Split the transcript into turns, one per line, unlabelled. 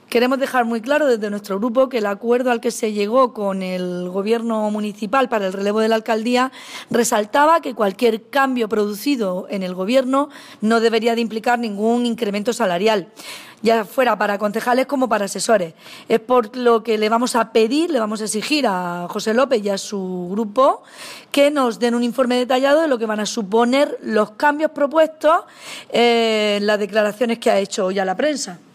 Queremos dejar muy claro desde nuestro grupo que el acuerdo al que se llegó con el Gobierno municipal para el relevo de la alcaldía resaltaba que cualquier cambio producido en el Gobierno no debería de implicar ningún incremento salarial, ya fuera para concejales como para asesores. Es por lo que le vamos a pedir, le vamos a exigir a José López y a su grupo que nos den un informe detallado de lo que van a suponer los cambios propuestos en las declaraciones que ha hecho hoy a la prensa.